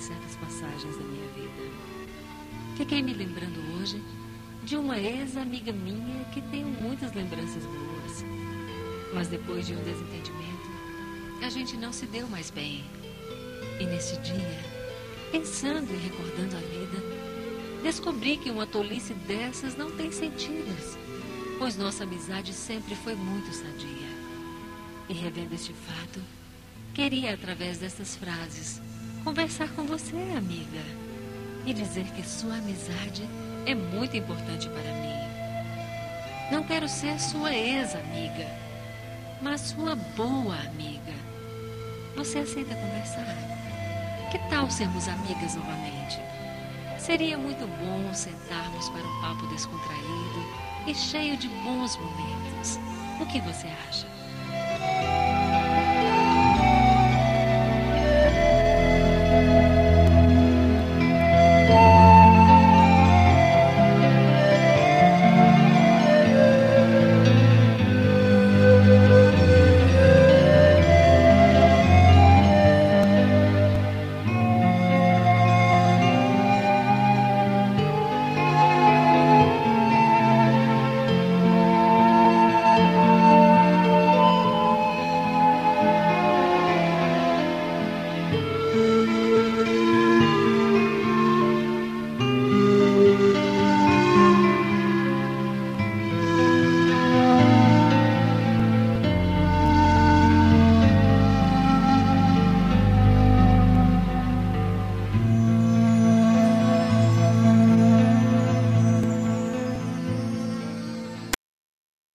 certas passagens da minha vida. Fiquei me lembrando hoje de uma ex-amiga minha que tenho muitas lembranças boas. Mas depois de um desentendimento, a gente não se deu mais bem. E nesse dia, pensando e recordando a vida, descobri que uma tolice dessas não tem sentido, pois nossa amizade sempre foi muito sadia. E revendo este fato, queria, através dessas frases, conversar com você, amiga, e dizer que sua amizade é muito importante para mim. Não quero ser sua ex-amiga, mas sua boa amiga. Você aceita conversar? Que tal sermos amigas novamente? Seria muito bom sentarmos para um papo descontraído e cheio de bons momentos. O que você acha?